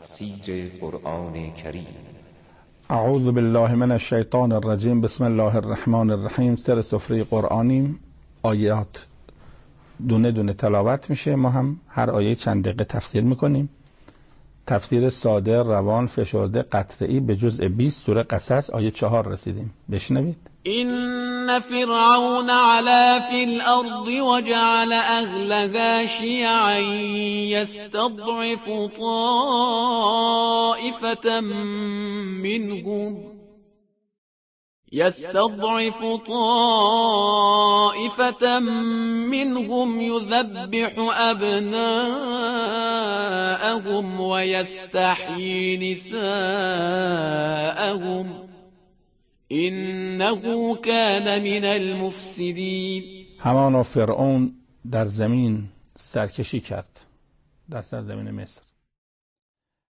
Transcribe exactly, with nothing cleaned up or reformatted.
تفسیر قرآن کریم. اعوذ بالله من الشیطان الرجیم. بسم الله الرحمن الرحیم. سر سفره قرآنیم، آیات دونه دونه تلاوت میشه، ما هم هر آیه چند دقیقه تفسیر میکنیم. تفسیر ساده، روان، فشرده، قطعی به جزء بیست سوره قصص آیه چهار رسیدیم. بشنوید. إن فرعون علا في الأرض وجعل أهلها شيعا يستضعف طائفة منهم يستضعف طائفة منهم يذبح أبناءهم ويستحيي نساءهم إنه كان من المفسدين. همانا فرعون در زمین سرکشی کرد، در سرزمین مصر،